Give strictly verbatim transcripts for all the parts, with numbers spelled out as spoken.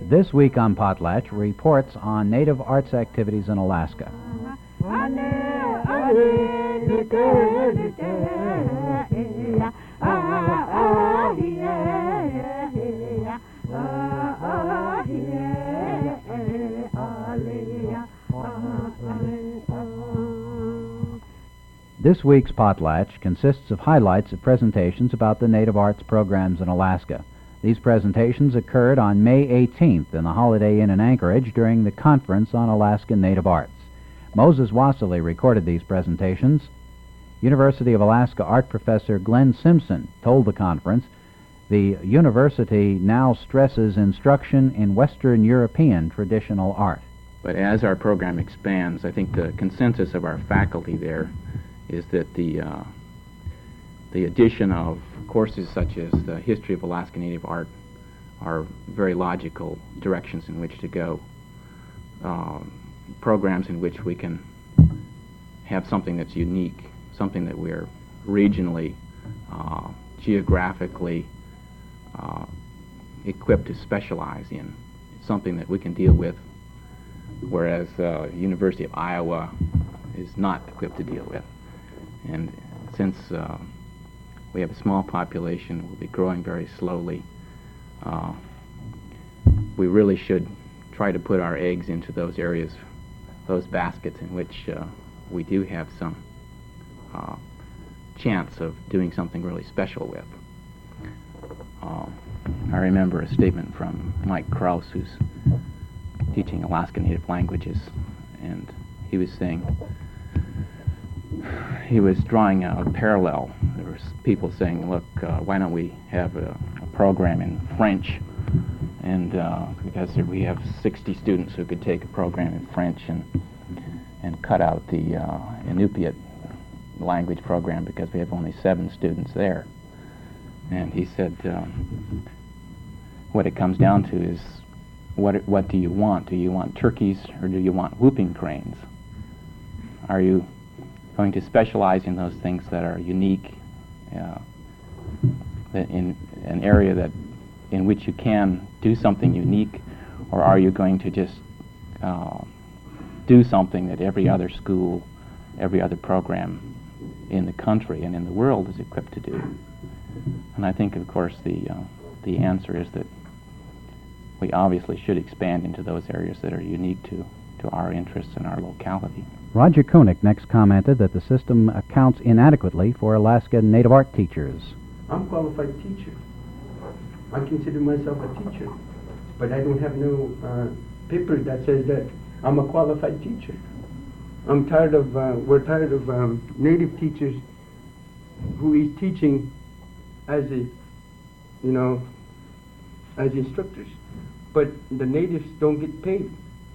This week on Potlatch reports on native arts activities in Alaska. This week's Potlatch consists of highlights of presentations about the native arts programs in Alaska. These presentations occurred on May eighteenth in the Holiday Inn in Anchorage during the Conference on Alaskan Native Arts. Moses Wassily recorded these presentations. University of Alaska art professor Glenn Simpson told the conference the university now stresses instruction in Western European traditional art. But as our program expands, I think the consensus of our faculty there is that the uh, the addition of courses such as the history of Alaska Native art are very logical directions in which to go. Uh, programs in which we can have something that's unique, something that we're regionally, uh, geographically uh, equipped to specialize in. It's something that we can deal with, whereas uh, University of Iowa is not equipped to deal with. And since uh, we have a small population, we'll be growing very slowly, uh, we really should try to put our eggs into those areas, those baskets in which uh, we do have some uh, chance of doing something really special with. Uh, I remember a statement from Mike Krause, who's teaching Alaska Native languages, and he was saying, he was drawing a parallel. There were people saying, look, uh, why don't we have a, a program in French? And uh, because we have sixty students who could take a program in French and and cut out the uh, Inupiat language program because we have only seven students there. And he said, um, what it comes down to is, what what do you want? Do you want turkeys or do you want whooping cranes? Are you going to specialize in those things that are unique, uh, that in an area that in which you can do something unique, or are you going to just uh, do something that every other school, every other program in the country and in the world is equipped to do? And I think, of course, the uh, the answer is that we obviously should expand into those areas that are unique to, to our interests and our locality. Roger Koenig next commented that the system accounts inadequately for Alaska Native art teachers. I'm a qualified teacher. I consider myself a teacher, but I don't have no uh, paper that says that I'm a qualified teacher. I'm tired of, uh, we're tired of um, native teachers who is teaching as a, you know, as instructors, but the natives don't get paid.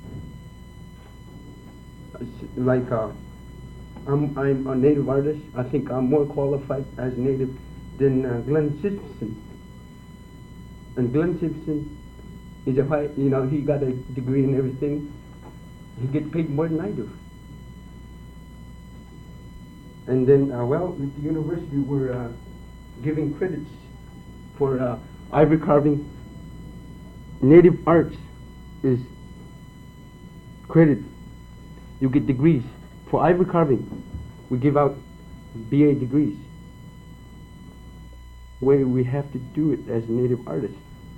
Like, uh, I'm, I'm a native artist. I think I'm more qualified as native than uh, Glenn Simpson. And Glenn Simpson is a high, you know, he got a degree and everything. He gets paid more than I do. And then, uh, well, with the university, we're uh, giving credits for uh, ivory carving. Native arts is credit. You get degrees. For ivory carving, we give out B A degrees. Way we have to do it as native artists.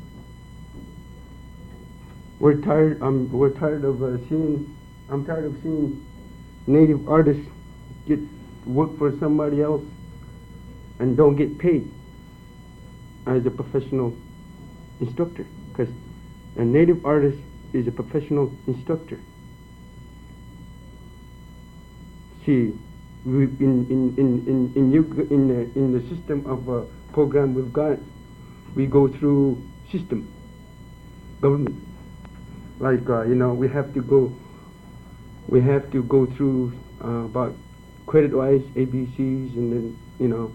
We're tired. Um, we're tired of uh, seeing. I'm tired of seeing native artists get work for somebody else and don't get paid as a professional instructor. Because a native artist is a professional instructor. See, we, in in in in in, you, in the in the system of uh, program we've got, we go through system, government. Like uh, you know, we have to go. We have to go through uh, about credit-wise A B Cs, and then you know.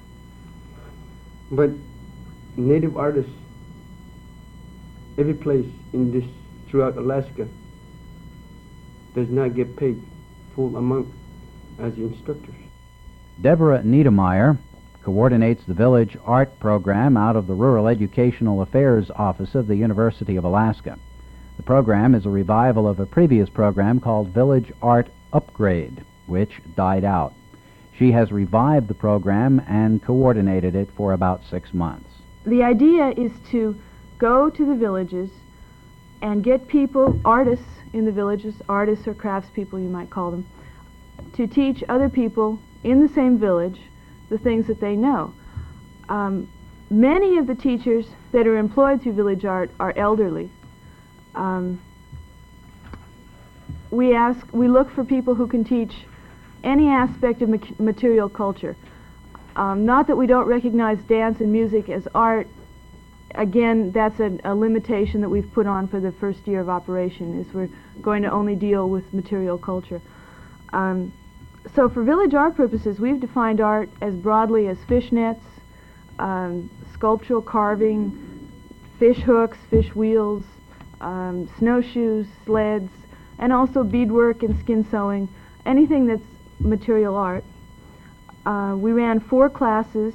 But native artists, every place in this throughout Alaska, does not get paid full amount as the instructors. Deborah Niedermeyer coordinates the Village Art Program out of the Rural Educational Affairs Office of the University of Alaska. The program is a revival of a previous program called Village Art Upgrade, which died out. She has revived the program and coordinated it for about six months. The idea is to go to the villages and get people, artists in the villages, artists or craftspeople you might call them, to teach other people in the same village the things that they know. Um, many of the teachers that are employed through Village Art are elderly. Um, we ask, we look for people who can teach any aspect of ma material culture. Um, not that we don't recognize dance and music as art. Again, that's a, a limitation that we've put on for the first year of operation, is we're going to only deal with material culture. Um, so for Village Art purposes, we've defined art as broadly as fishnets, um, sculptural carving, fish hooks, fish wheels, um, snowshoes, sleds, and also beadwork and skin sewing, anything that's material art. Uh, we ran four classes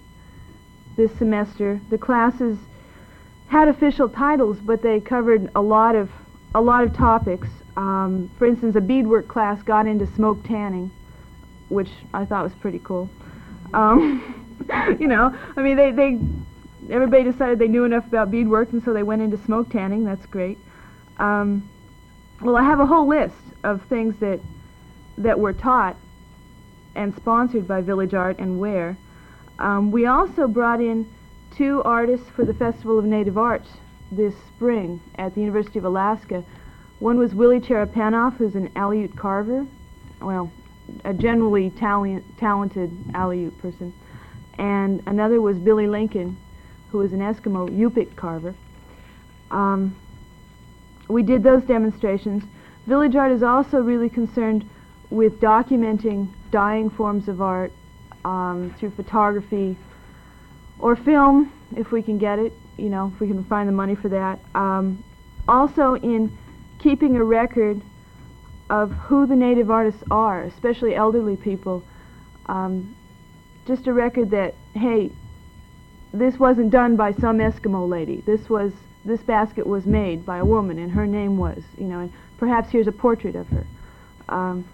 this semester. The classes had official titles, but they covered a lot of a lot of topics. Um, for instance, a beadwork class got into smoke tanning, which I thought was pretty cool. Um, you know, I mean, they, they everybody decided they knew enough about beadwork, and so they went into smoke tanning. That's great. Um, well, I have a whole list of things that that were taught and sponsored by Village Art and where. Um, we also brought in two artists for the Festival of Native Arts this spring at the University of Alaska. One was Willie Cherepanoff, who's an Aleut carver, well, a generally talent, talented Aleut person, and another was Billy Lincoln, who is an Eskimo Yupik carver. Um, we did those demonstrations. Village Art is also really concerned with documenting dying forms of art um, through photography or film, if we can get it, you know, if we can find the money for that. Um, also in keeping a record of who the native artists are, especially elderly people. Um, just a record that, hey, this wasn't done by some Eskimo lady. This was, this basket was made by a woman, and her name was, you know, and perhaps here's a portrait of her. Um,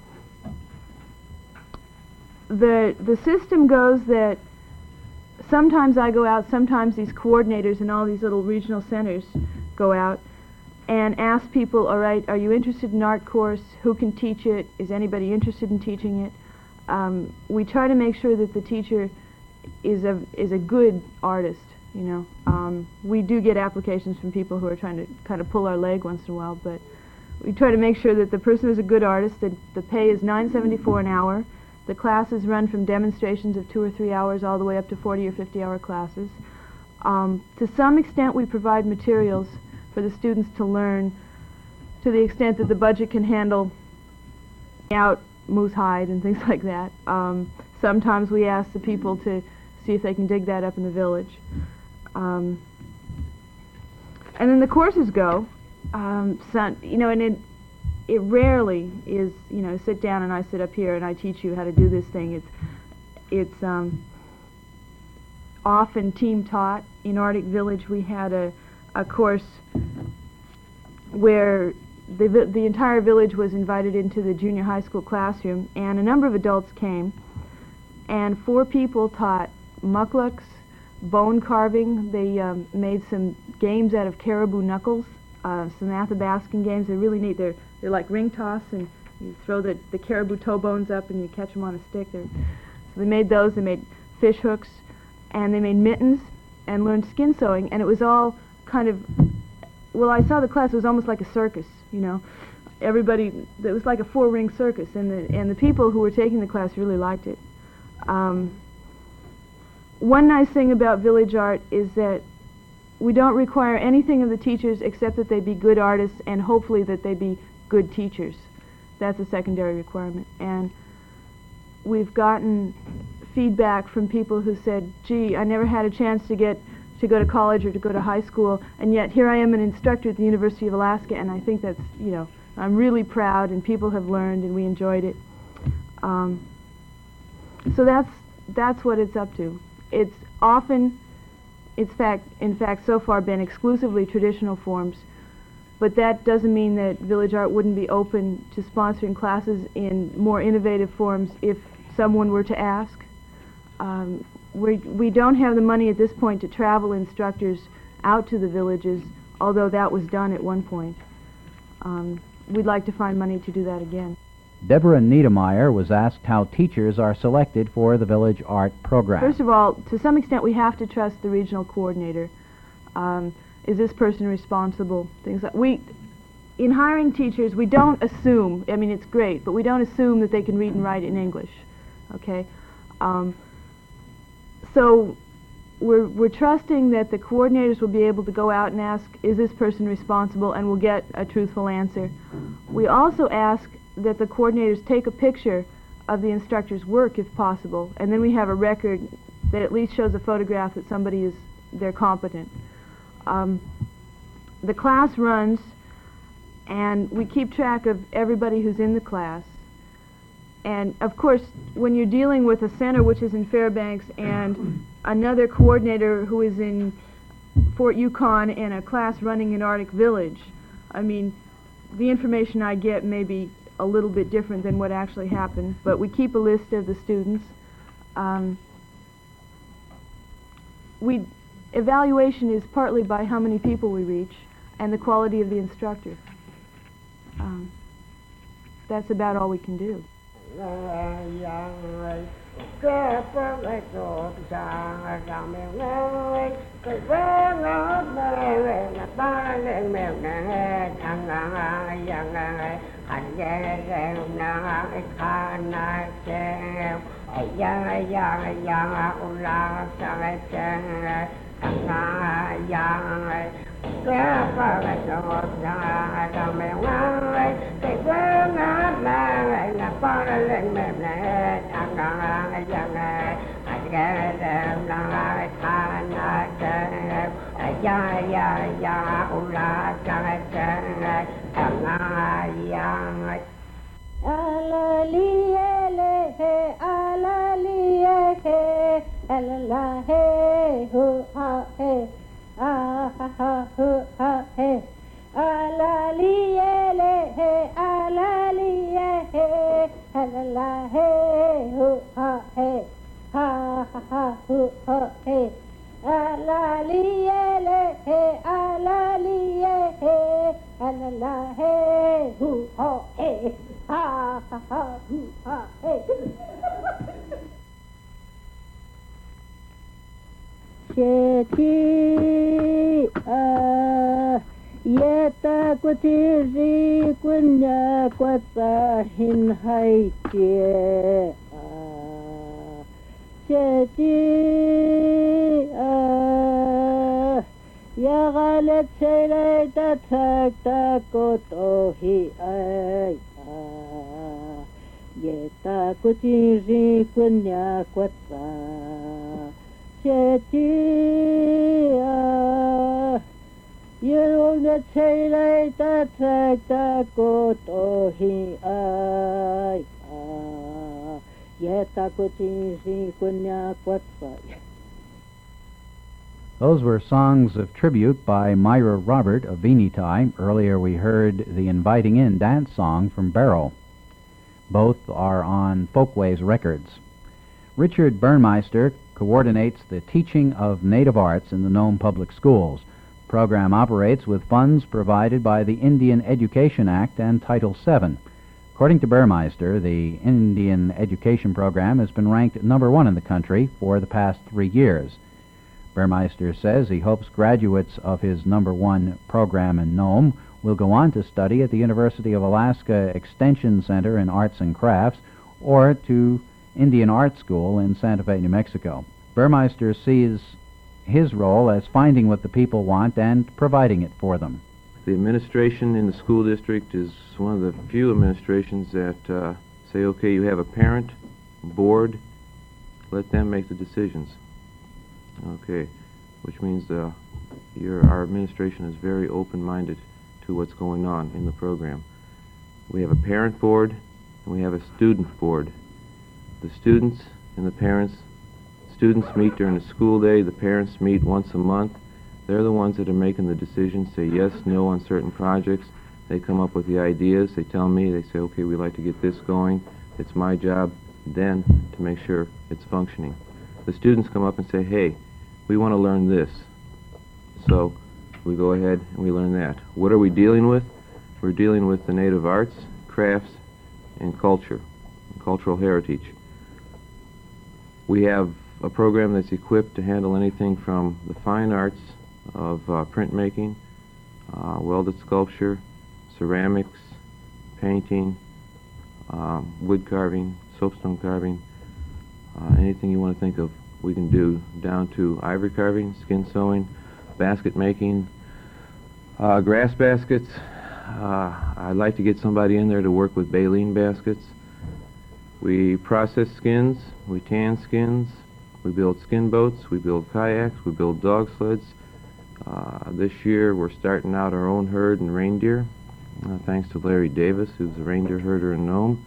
the the system goes that sometimes I go out, sometimes these coordinators in all these little regional centers go out and ask people, all right, are you interested in an art course? Who can teach it? Is anybody interested in teaching it? Um, we try to make sure that the teacher is a is a good artist, you know. Um, we do get applications from people who are trying to kind of pull our leg once in a while, but we try to make sure that the person is a good artist. That the pay is nine seventy-four an hour. The classes run from demonstrations of two or three hours all the way up to forty or fifty hour classes. Um, to some extent, we provide materials for the students to learn, to the extent that the budget can handle out moose hide and things like that. Um, sometimes we ask the people to see if they can dig that up in the village. Um, and then the courses go. Um, some, you know, and it, it rarely is, you know, sit down and I sit up here and I teach you how to do this thing. It's, it's um, often team taught. In Arctic Village we had a, a course where the, the entire village was invited into the junior high school classroom, and a number of adults came, and four people taught mucklucks, bone carving. They um, made some games out of caribou knuckles, uh, some Athabascan games. They're really neat. They're, they're like ring toss, and you throw the, the caribou toe bones up and you catch them on a stick. They're, so they made those. They made fish hooks, and they made mittens, and learned skin sewing, and it was all kind of, well, I saw the class, it was almost like a circus, you know. Everybody, it was like a four-ring circus, and the, and the people who were taking the class really liked it. Um, one nice thing about Village Art is that we don't require anything of the teachers except that they be good artists and hopefully that they be good teachers. That's a secondary requirement. And we've gotten feedback from people who said, gee, I never had a chance to get to go to college or to go to high school, and yet here I am an instructor at the University of Alaska, and I think that's, you know, I'm really proud, and people have learned, and we enjoyed it. Um, so that's that's what it's up to. It's often, it's fact, in fact, so far been exclusively traditional forms, but that doesn't mean that Village Art wouldn't be open to sponsoring classes in more innovative forms if someone were to ask. Um, we we don't have the money at this point to travel instructors out to the villages, although that was done at one point. Um, we'd like to find money to do that again. Deborah Niedermeyer was asked how teachers are selected for the Village Art program. First of all, to some extent, we have to trust the regional coordinator. Um, is this person responsible? Things like we, in hiring teachers, we don't assume. I mean, it's great, but we don't assume that they can read and write in English. Okay, um, so we're we're trusting that the coordinators will be able to go out and ask, is this person responsible, and we'll get a truthful answer. We also ask that the coordinators take a picture of the instructor's work if possible, and then we have a record that at least shows a photograph that somebody is, they're competent. Um, the class runs, and we keep track of everybody who's in the class. And of course, when you're dealing with a center which is in Fairbanks and another coordinator who is in Fort Yukon and a class running in Arctic Village, I mean, the information I get may be a little bit different than what actually happened, but we keep a list of the students. Um, we evaluation is partly by how many people we reach and the quality of the instructor. Um, that's about all we can do. Those were songs of tribute by Myra Robert of Vinitai. Earlier we heard the Inviting In dance song from Barrow. Both are on Folkways Records. Richard Burnmeister coordinates the teaching of native arts in the Nome Public Schools. The program operates with funds provided by the Indian Education Act and Title seven. According to Burmeister, the Indian Education Program has been ranked number one in the country for the past three years. Burmeister says he hopes graduates of his number one program in Nome will go on to study at the University of Alaska Extension Center in Arts and Crafts or to Indian Art School in Santa Fe, New Mexico. Burmeister sees his role as finding what the people want and providing it for them. The administration in the school district is one of the few administrations that uh, say, okay, you have a parent, board, let them make the decisions. Okay, which means uh, your, our administration is very open-minded to what's going on in the program. We have a parent board and we have a student board. The students and the parents, students meet during the school day, the parents meet once a month. They're the ones that are making the decisions, say yes, no on certain projects. They come up with the ideas. They tell me, they say, okay, we'd like to get this going. It's my job then to make sure it's functioning. The students come up and say, hey, we want to learn this. So we go ahead and we learn that. What are we dealing with? We're dealing with the native arts, crafts, and culture, and cultural heritage. We have a program that's equipped to handle anything from the fine arts of uh, printmaking, uh, welded sculpture, ceramics, painting, um, wood carving, soapstone carving, uh, anything you want to think of we can do, down to ivory carving, skin sewing, basket making, uh, grass baskets. Uh, I'd like to get somebody in there to work with baleen baskets. We process skins, we tan skins, we build skin boats, we build kayaks, we build dog sleds. Uh, this year we're starting out our own herd and reindeer, uh, thanks to Larry Davis, who's a reindeer herder in Nome.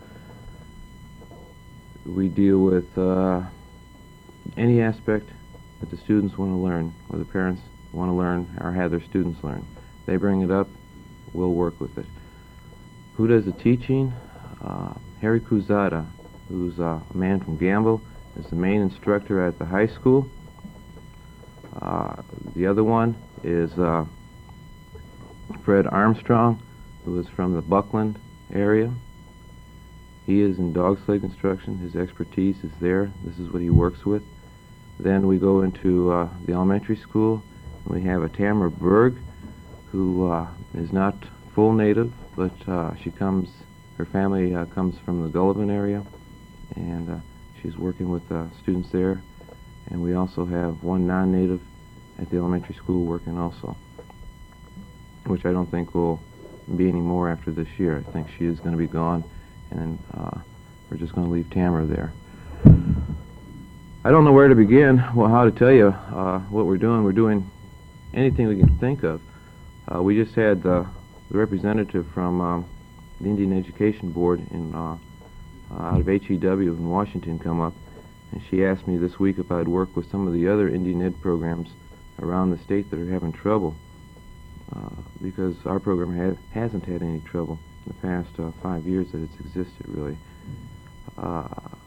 We deal with uh, any aspect that the students want to learn, or the parents want to learn, or have their students learn. They bring it up, we'll work with it. Who does the teaching? Uh, Harry Kuzada, who's uh, a man from Gamble, is the main instructor at the high school. Uh, the other one is uh, Fred Armstrong, who is from the Buckland area. He is in dog sled construction. His expertise is there. This is what he works with. Then we go into uh, the elementary school. We have a Tamara Berg, who uh, is not full native, but uh, she comes, her family uh, comes from the Gullivan area, and uh, she's working with uh, students there. And we also have one non-native at the elementary school working also, which I don't think will be any more after this year. I think she is going to be gone, and then uh, we're just going to leave Tamara there. I don't know where to begin, well, how to tell you uh, what we're doing. We're doing anything we can think of. Uh, we just had uh, the representative from um, the Indian Education Board in, uh, uh, out of H E W in Washington come up, and she asked me this week if I'd work with some of the other Indian Ed programs around the state that are having trouble, uh, because our program ha hasn't had any trouble in the past uh, five years that it's existed, really. Uh,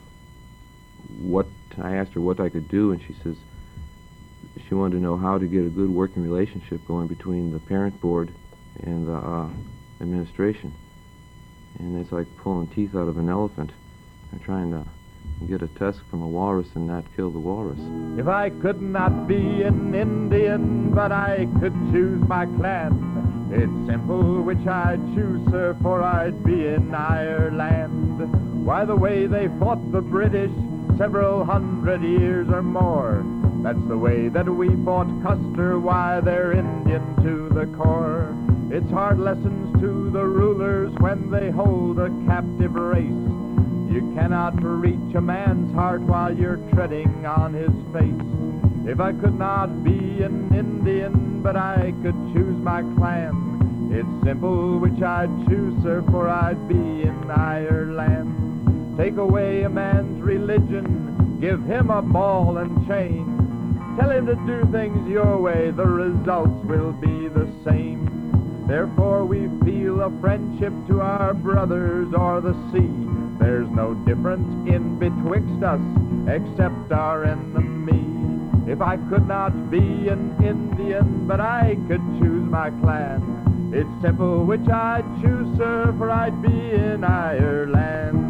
what I asked her what I could do, and she says she wanted to know how to get a good working relationship going between the parent board and the uh, administration. And it's like pulling teeth out of an elephant. They're trying to get a tusk from a walrus and not kill the walrus. If I could not be an Indian, but I could choose my clan, it's simple which I'd choose, sir, for I'd be in Ireland. Why, the way they fought the British several hundred years or more, that's the way that we fought Custer. Why, they're Indian to the core. It's hard lessons to the rulers when they hold a captive race. You cannot reach a man's heart while you're treading on his face. If I could not be an Indian, but I could choose my clan, it's simple which I'd choose, sir, for I'd be in Ireland. Take away a man's religion, give him a ball and chain. Tell him to do things your way, the results will be the same. Therefore we feel a friendship to our brothers o'er the sea. There's no difference in betwixt us, except our enemy. If I could not be an Indian, but I could choose my clan, it's simple which I'd choose, sir, for I'd be in Ireland.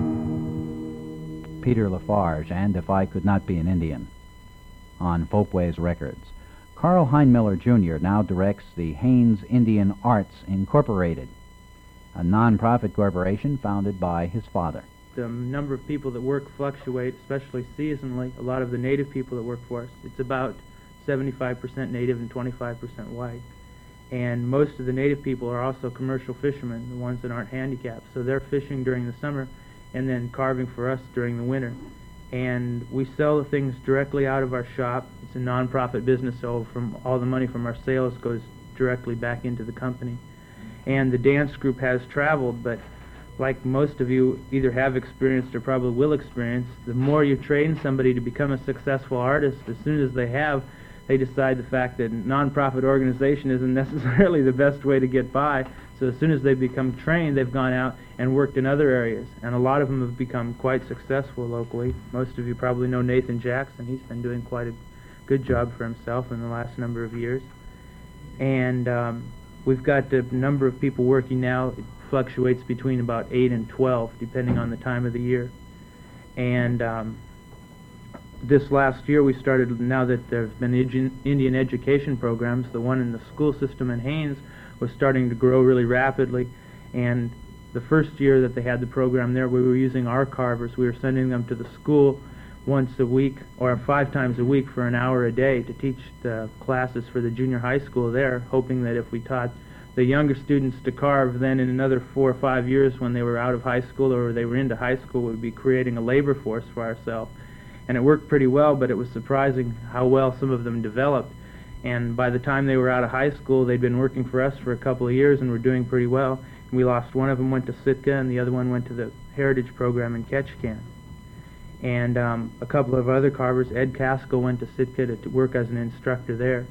Peter Lafarge, and If I Could Not Be an Indian, on Folkways Records. Carl Heinmiller Junior now directs the Haynes Indian Arts Incorporated, a non-profit corporation founded by his father. The number of people that work fluctuate, especially seasonally. A lot of the native people that work for us, it's about seventy-five percent native and twenty-five percent white. And most of the native people are also commercial fishermen, the ones that aren't handicapped. So they're fishing during the summer and then carving for us during the winter. And we sell the things directly out of our shop. It's a non-profit business, so from all the money from our sales goes directly back into the company. And the dance group has traveled, but like most of you either have experienced or probably will experience, the more you train somebody to become a successful artist, as soon as they have, they decide the fact that nonprofit organization isn't necessarily the best way to get by. So as soon as they become trained, they've gone out and worked in other areas. And a lot of them have become quite successful locally. Most of you probably know Nathan Jackson. He's been doing quite a good job for himself in the last number of years. And um, we've got a number of people working now. It fluctuates between about eight and twelve, depending on the time of the year. And um, this last year we started, now that there's been Indian education programs, the one in the school system in Haines was starting to grow really rapidly. And the first year that they had the program there, we were using our carvers. We were sending them to the school once a week or five times a week for an hour a day to teach the classes for the junior high school there, hoping that if we taught the younger students to carve, then in another four or five years when they were out of high school or they were into high school, we'd be creating a labor force for ourselves. And it worked pretty well, but it was surprising how well some of them developed. And by the time they were out of high school, they'd been working for us for a couple of years and were doing pretty well. And we lost one of them, went to Sitka, and the other one went to the Heritage Program in Ketchikan. And um, a couple of other carvers, Ed Caskell went to Sitka to, to work as an instructor there.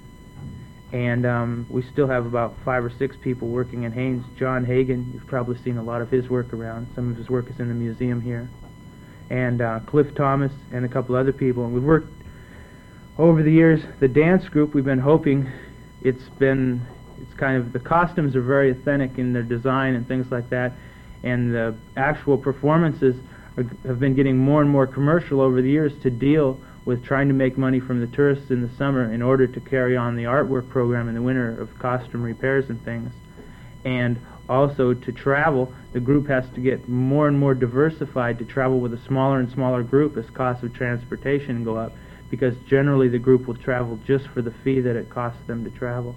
And um, we still have about five or six people working in Haines. John Hagan, you've probably seen a lot of his work around. Some of his work is in the museum here. And uh, Cliff Thomas and a couple other people. And we've worked over the years. The dance group, we've been hoping, it's been, it's kind of, the costumes are very authentic in their design and things like that. And the actual performances are, have been getting more and more commercial over the years to deal with trying to make money from the tourists in the summer in order to carry on the artwork program in the winter of costume repairs and things. And also to travel, the group has to get more and more diversified to travel with a smaller and smaller group as costs of transportation go up, because generally the group will travel just for the fee that it costs them to travel.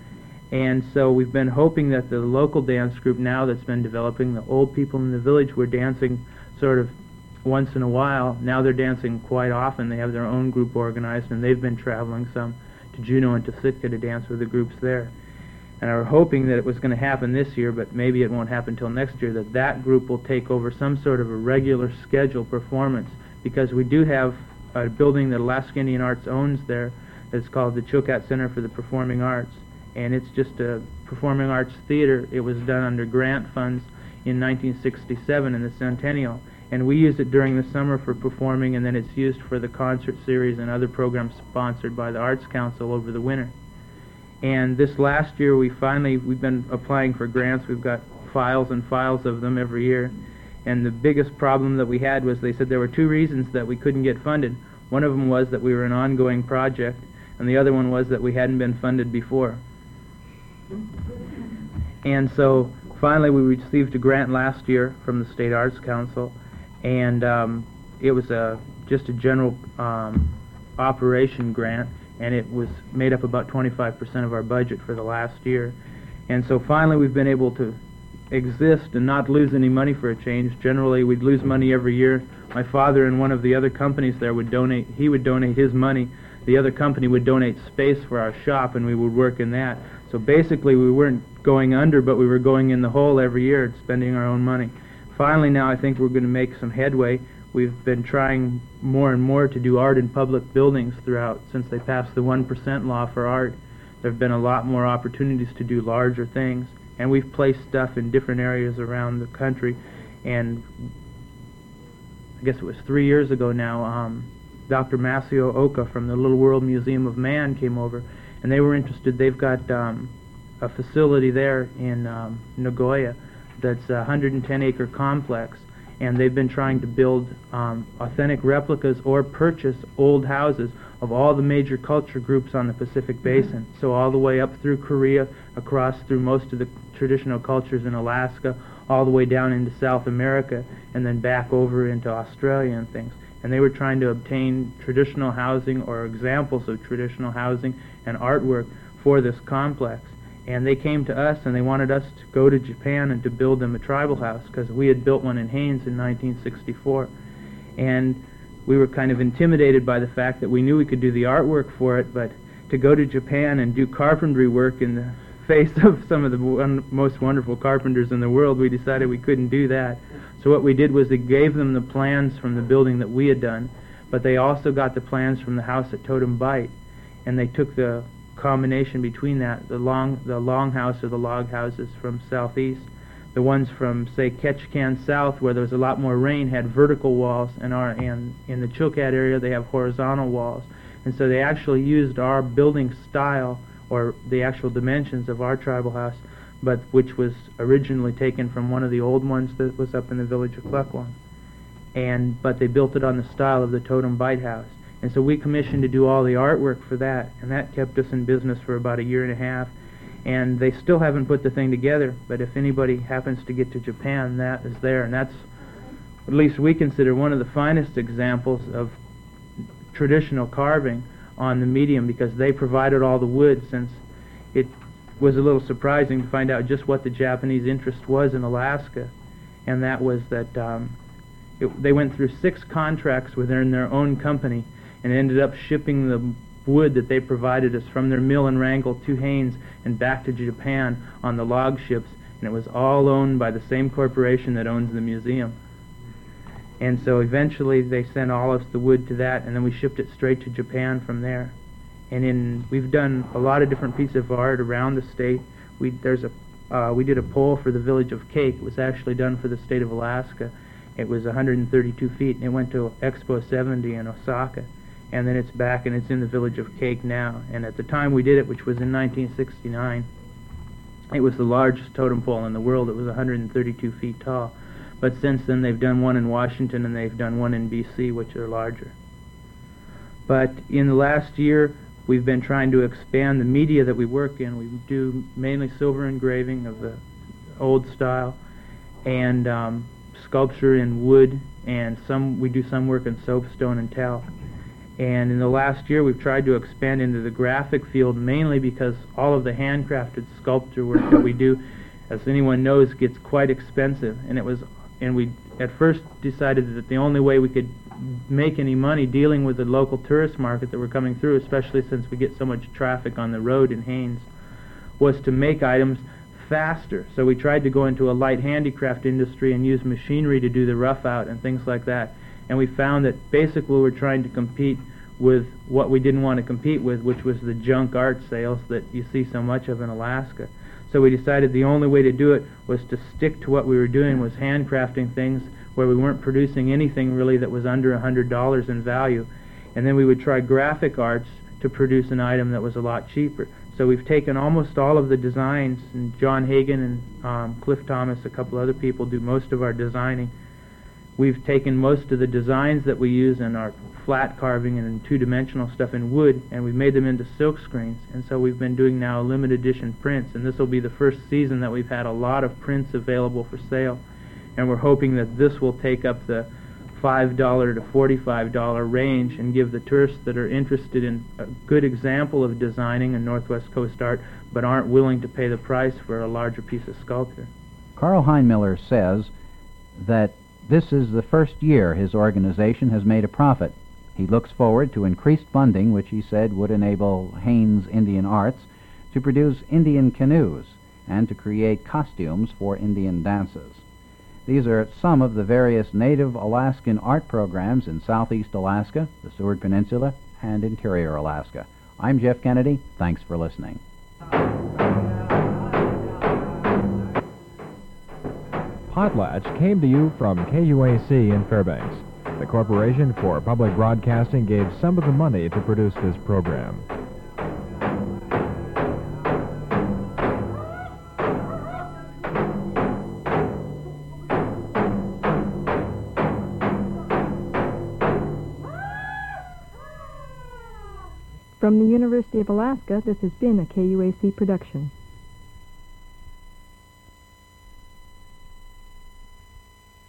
And so we've been hoping that the local dance group now that's been developing, the old people in the village were dancing sort of once in a while. Now they're dancing quite often. They have their own group organized, and they've been traveling some to Juneau and to Sitka to dance with the groups there. And I were hoping that it was going to happen this year, but maybe it won't happen until next year, that that group will take over some sort of a regular schedule performance, because we do have a building that Alaska Indian Arts owns there that's called the Chilkat Center for the Performing Arts. And it's just a performing arts theater. It was done under grant funds in nineteen sixty-seven in the Centennial. And we use it during the summer for performing, and then it's used for the concert series and other programs sponsored by the Arts Council over the winter. And this last year, we finally, we've been applying for grants. We've got files and files of them every year. And the biggest problem that we had was they said there were two reasons that we couldn't get funded. One of them was that we were an ongoing project, and the other one was that we hadn't been funded before. And so finally we received a grant last year from the State Arts Council, and um, it was a, just a general um, operation grant, and it was made up about twenty-five percent of our budget for the last year. And so finally we've been able to exist and not lose any money for a change. Generally we'd lose money every year. My father and one of the other companies there would donate, he would donate his money, the other company would donate space for our shop, and we would work in that. So basically we weren't going under, but we were going in the hole every year, spending our own money. Finally now I think we're going to make some headway. We've been trying more and more to do art in public buildings throughout. Since they passed the one percent law for art, there have been a lot more opportunities to do larger things. And we've placed stuff in different areas around the country. And I guess it was three years ago now, um, Doctor Masio Oka from the Little World Museum of Man came over, and they were interested. They've got um, a facility there in um, Nagoya that's a one hundred ten acre complex, and they've been trying to build um, authentic replicas or purchase old houses of all the major culture groups on the Pacific Basin. So all the way up through Korea, across through most of the traditional cultures in Alaska, all the way down into South America, and then back over into Australia and things. And they were trying to obtain traditional housing or examples of traditional housing and artwork for this complex. And they came to us and they wanted us to go to Japan and to build them a tribal house, because we had built one in Haines in nineteen sixty-four. And we were kind of intimidated by the fact that we knew we could do the artwork for it, but to go to Japan and do carpentry work in the face of some of the one, most wonderful carpenters in the world, we decided we couldn't do that. So what we did was we gave them the plans from the building that we had done, but they also got the plans from the house at Totem Bight. and they took the combination between that, the long the longhouse or the log houses from southeast. The ones from, say, Ketchikan South, where there was a lot more rain, had vertical walls, and our and in the Chilkat area they have horizontal walls. And so they actually used our building style, or the actual dimensions of our tribal house, but which was originally taken from one of the old ones that was up in the village of Klukwan. And but they built it on the style of the Totem Bite House. And so we commissioned to do all the artwork for that, and that kept us in business for about a year and a half. And they still haven't put the thing together, but if anybody happens to get to Japan, that is there. And that's, at least we consider, one of the finest examples of traditional carving on the medium, because they provided all the wood, since it was a little surprising to find out just what the Japanese interest was in Alaska. And that was that um, it, they went through six contracts within their own company and ended up shipping the wood that they provided us from their mill in Wrangell to Haines and back to Japan on the log ships, and it was all owned by the same corporation that owns the museum. And so eventually they sent all of us the wood to that, and then we shipped it straight to Japan from there. And in we've done a lot of different pieces of art around the state. We there's a uh, we did a pole for the village of Cake. It was actually done for the state of Alaska. It was one hundred thirty-two feet, and it went to Expo seventy in Osaka. And then it's back, and it's in the village of Cake now. And at the time we did it, which was in nineteen sixty-nine, it was the largest totem pole in the world. It was one hundred thirty-two feet tall. But since then, they've done one in Washington, and they've done one in B C, which are larger. But in the last year, we've been trying to expand the media that we work in. We do mainly silver engraving of the old style, and um, sculpture in wood, and some we do some work in soapstone and talc. And in the last year, we've tried to expand into the graphic field, mainly because all of the handcrafted sculpture work that we do, as anyone knows, gets quite expensive. And it was, and we at first decided that the only way we could make any money dealing with the local tourist market that were coming through, especially since we get so much traffic on the road in Haines, was to make items faster. So we tried to go into a light handicraft industry and use machinery to do the rough out and things like that. And we found that basically we're trying to compete with what we didn't want to compete with, which was the junk art sales that you see so much of in Alaska. So we decided the only way to do it was to stick to what we were doing, was handcrafting things where we weren't producing anything really that was under one hundred dollars in value. And then we would try graphic arts to produce an item that was a lot cheaper. So we've taken almost all of the designs, and John Hagen and um, Cliff Thomas, a couple other people, do most of our designing. We've taken most of the designs that we use in our flat carving and in two-dimensional stuff in wood, and we've made them into silk screens. And so we've been doing now limited edition prints, and this will be the first season that we've had a lot of prints available for sale. And we're hoping that this will take up the five dollars to forty-five dollars range and give the tourists that are interested in a good example of designing in Northwest Coast art but aren't willing to pay the price for a larger piece of sculpture. Carl Heinmiller says that this is the first year his organization has made a profit. He looks forward to increased funding, which he said would enable Haines Indian Arts to produce Indian canoes and to create costumes for Indian dances. These are some of the various native Alaskan art programs in southeast Alaska, the Seward Peninsula, and interior Alaska. I'm Jeff Kennedy. Thanks for listening. Potlatch came to you from K U A C in Fairbanks. The Corporation for Public Broadcasting gave some of the money to produce this program. From the University of Alaska, this has been a K U A C production.